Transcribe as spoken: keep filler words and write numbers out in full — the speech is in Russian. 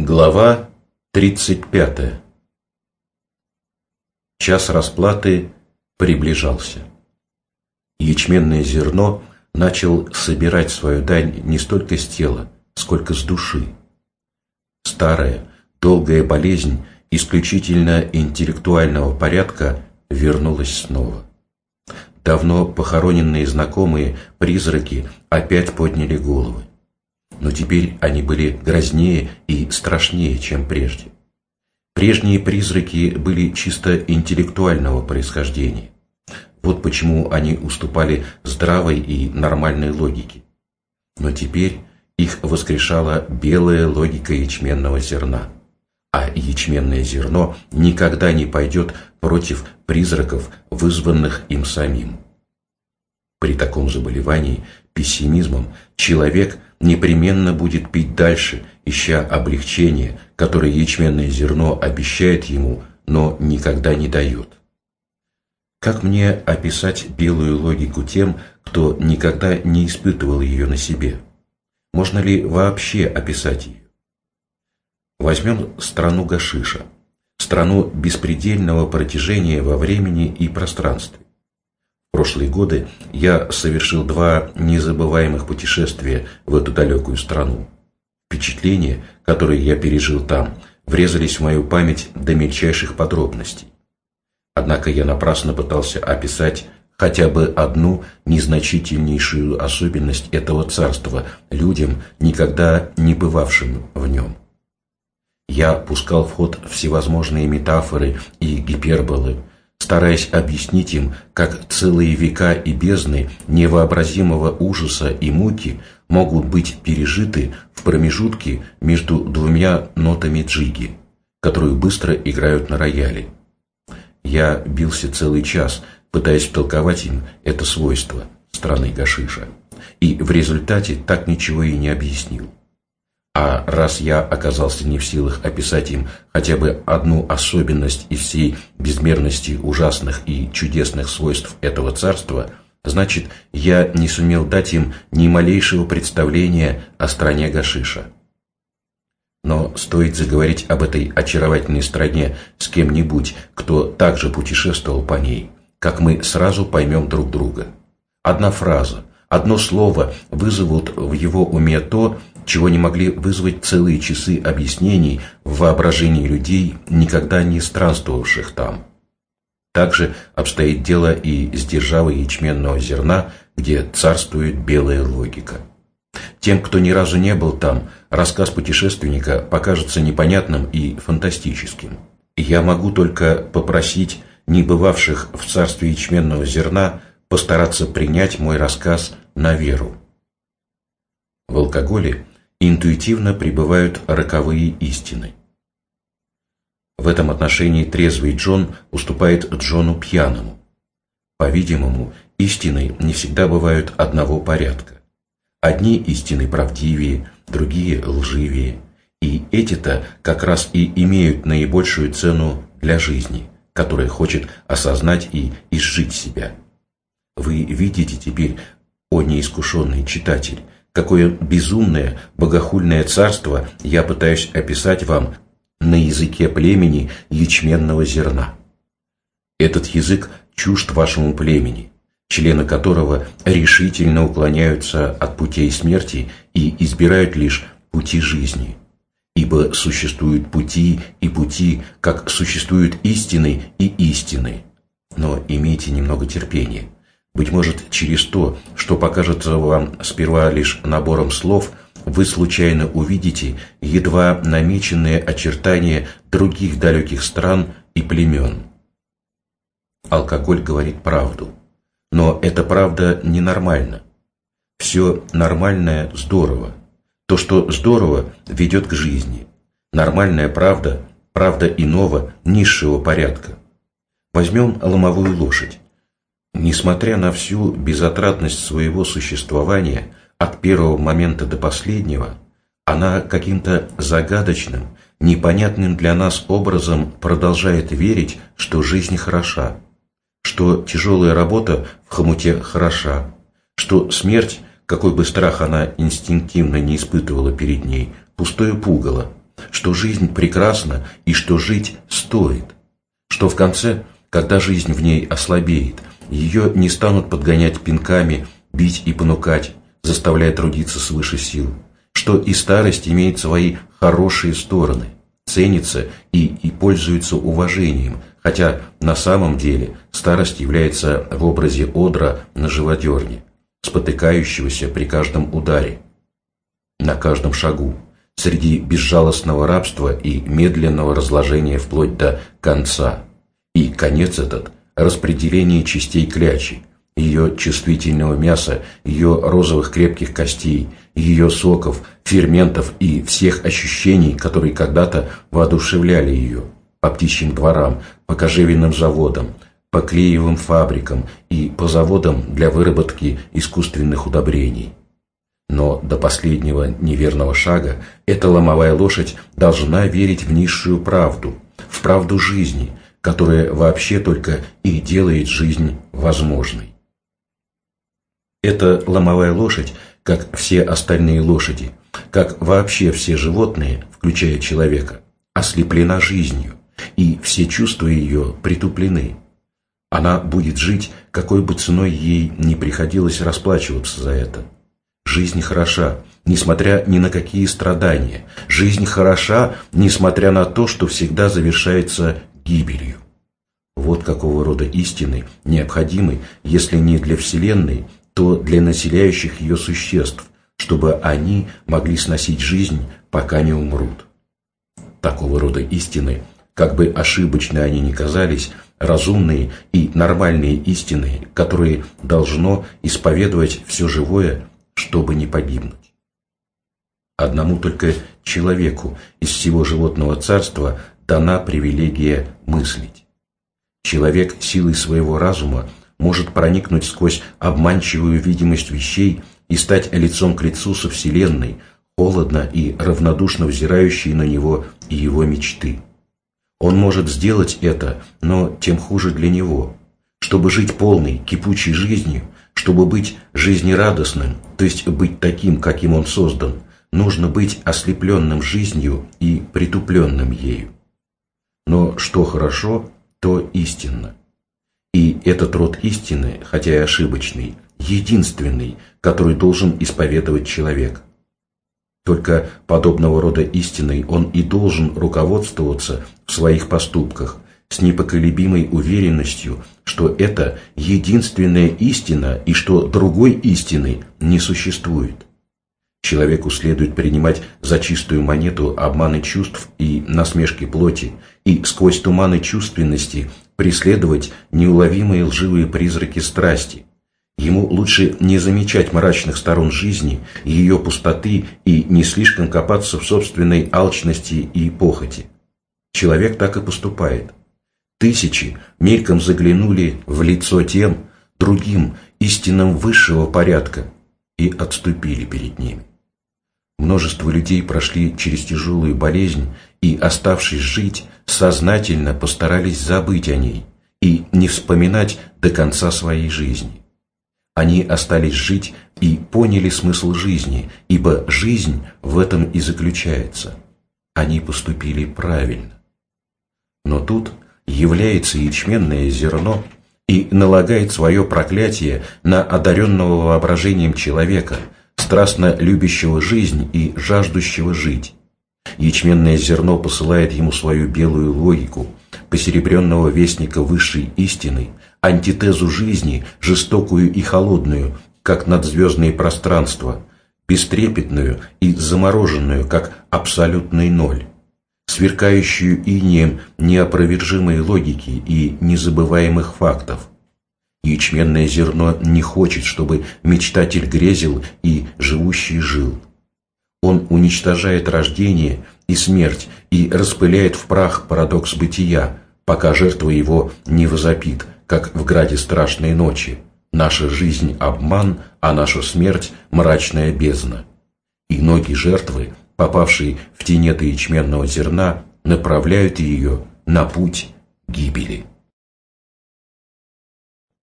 Глава тридцать пятая. Час расплаты приближался. Ячменное зерно начал собирать свою дань не столько с тела, сколько с души. Старая, долгая болезнь исключительно интеллектуального порядка вернулась снова. Давно похороненные знакомые призраки опять подняли головы. Но теперь они были грознее и страшнее, чем прежде. Прежние призраки были чисто интеллектуального происхождения. Вот почему они уступали здравой и нормальной логике. Но теперь их воскрешала белая логика ячменного зерна. А ячменное зерно никогда не пойдет против призраков, вызванных им самим. При таком заболевании пессимизмом человек непременно будет пить дальше, ища облегчения, которое ячменное зерно обещает ему, но никогда не дает. Как мне описать белую логику тем, кто никогда не испытывал ее на себе? Можно ли вообще описать ее? Возьмем страну гашиша, страну беспредельного протяжения во времени и пространстве. В прошлые годы я совершил два незабываемых путешествия в эту далекую страну. Впечатления, которые я пережил там, врезались в мою память до мельчайших подробностей. Однако я напрасно пытался описать хотя бы одну незначительнейшую особенность этого царства людям, никогда не бывавшим в нем. Я пускал в ход всевозможные метафоры и гиперболы, стараясь объяснить им, как целые века и бездны невообразимого ужаса и муки могут быть пережиты в промежутке между двумя нотами джиги, которую быстро играют на рояле. Я бился целый час, пытаясь втолковать им это свойство страны гашиша, и в результате так ничего и не объяснил. А раз я оказался не в силах описать им хотя бы одну особенность из всей безмерности ужасных и чудесных свойств этого царства, значит, я не сумел дать им ни малейшего представления о стране гашиша. Но стоит заговорить об этой очаровательной стране с кем-нибудь, кто также путешествовал по ней, как мы сразу поймем друг друга. Одна фраза, одно слово вызовут в его уме то, чего не могли вызвать целые часы объяснений в воображении людей, никогда не странствовавших там. Также обстоит дело и с державой ячменного зерна, где царствует белая логика. Тем, кто ни разу не был там, рассказ путешественника покажется непонятным и фантастическим. Я могу только попросить небывавших в царстве ячменного зерна постараться принять мой рассказ на веру. В алкоголе интуитивно пребывают роковые истины. В этом отношении трезвый Джон уступает Джону пьяному. По-видимому, истины не всегда бывают одного порядка. Одни истины правдивее, другие лживее, и эти-то как раз и имеют наибольшую цену для жизни, которая хочет осознать и изжить себя. Вы видите теперь, о неискушенный читатель, какое безумное, богохульное царство я пытаюсь описать вам на языке племени ячменного зерна. Этот язык чужд вашему племени, члены которого решительно уклоняются от путей смерти и избирают лишь пути жизни. Ибо существуют пути и пути, как существуют истины и истины. Но имейте немного терпения. Быть может, через то, что покажется вам сперва лишь набором слов, вы случайно увидите едва намеченные очертания других далеких стран и племен. Алкоголь говорит правду, но эта правда ненормальна. Все нормальное здорово. То, что здорово, ведет к жизни. Нормальная правда – правда иного, низшего порядка. Возьмем ломовую лошадь. Несмотря на всю безотрадность своего существования, от первого момента до последнего, она каким-то загадочным, непонятным для нас образом продолжает верить, что жизнь хороша, что тяжелая работа в хомуте хороша, что смерть, какой бы страх она инстинктивно не испытывала перед ней, пустое пугало, что что жизнь прекрасна и что жить стоит, что в конце, когда жизнь в ней ослабеет, ее не станут подгонять пинками, бить и понукать, заставляя трудиться свыше сил, что и старость имеет свои хорошие стороны, ценится и, и пользуется уважением, хотя на самом деле старость является в образе одра на живодерне, спотыкающегося при каждом ударе, на каждом шагу, среди безжалостного рабства и медленного разложения вплоть до конца. И конец этот – распределение частей клячи, ее чувствительного мяса, ее розовых крепких костей, ее соков, ферментов и всех ощущений, которые когда-то воодушевляли ее, по птичьим дворам, по кожевенным заводам, по клеевым фабрикам и по заводам для выработки искусственных удобрений. Но до последнего неверного шага эта ломовая лошадь должна верить в низшую правду, в правду жизни, которая вообще только и делает жизнь возможной. Эта ломовая лошадь, как все остальные лошади, как вообще все животные, включая человека, ослеплена жизнью, и все чувства ее притуплены. Она будет жить, какой бы ценой ей ни приходилось расплачиваться за это. Жизнь хороша, несмотря ни на какие страдания. Жизнь хороша, несмотря на то, что всегда завершается гибелью. Вот какого рода истины необходимы, если не для Вселенной, то для населяющих ее существ, чтобы они могли сносить жизнь, пока не умрут. Такого рода истины, как бы ошибочно они ни казались, разумные и нормальные истины, которые должно исповедовать все живое, чтобы не погибнуть. Одному только человеку из всего животного царства дана привилегия мыслить. Человек силой своего разума может проникнуть сквозь обманчивую видимость вещей и стать лицом к лицу со Вселенной, холодно и равнодушно взирающей на него и его мечты. Он может сделать это, но тем хуже для него. Чтобы жить полной, кипучей жизнью, чтобы быть жизнерадостным, то есть быть таким, каким он создан, нужно быть ослепленным жизнью и притупленным ею. Но что хорошо, то истинно. И этот род истины, хотя и ошибочный, единственный, который должен исповедовать человек. Только подобного рода истиной он и должен руководствоваться в своих поступках, с непоколебимой уверенностью, что это единственная истина и что другой истины не существует. Человеку следует принимать за чистую монету обманы чувств и насмешки плоти, и сквозь туманы чувственности преследовать неуловимые лживые призраки страсти. Ему лучше не замечать мрачных сторон жизни, ее пустоты и не слишком копаться в собственной алчности и похоти. Человек так и поступает. Тысячи мельком заглянули в лицо тем, другим, истинам высшего порядка, и отступили перед ними. Множество людей прошли через тяжелую болезнь и, оставшись жить, сознательно постарались забыть о ней и не вспоминать до конца своей жизни. Они остались жить и поняли смысл жизни, ибо жизнь в этом и заключается. Они поступили правильно. Но тут является ячменное зерно и налагает свое проклятие на одаренного воображением человека, страстно любящего жизнь и жаждущего жить. Ячменное зерно посылает ему свою белую логику, посеребренного вестника высшей истины, антитезу жизни, жестокую и холодную, как надзвездные пространства, бестрепетную и замороженную, как абсолютный ноль, сверкающую инеем неопровержимой логики и незабываемых фактов. Ячменное зерно не хочет, чтобы мечтатель грезил и живущий жил. Он уничтожает рождение и смерть и распыляет в прах парадокс бытия, пока жертва его не возопит, как в граде страшной ночи: «Наша жизнь – обман, а наша смерть – мрачная бездна». И ноги жертвы, попавшей в тенета ячменного зерна, направляют ее на путь гибели.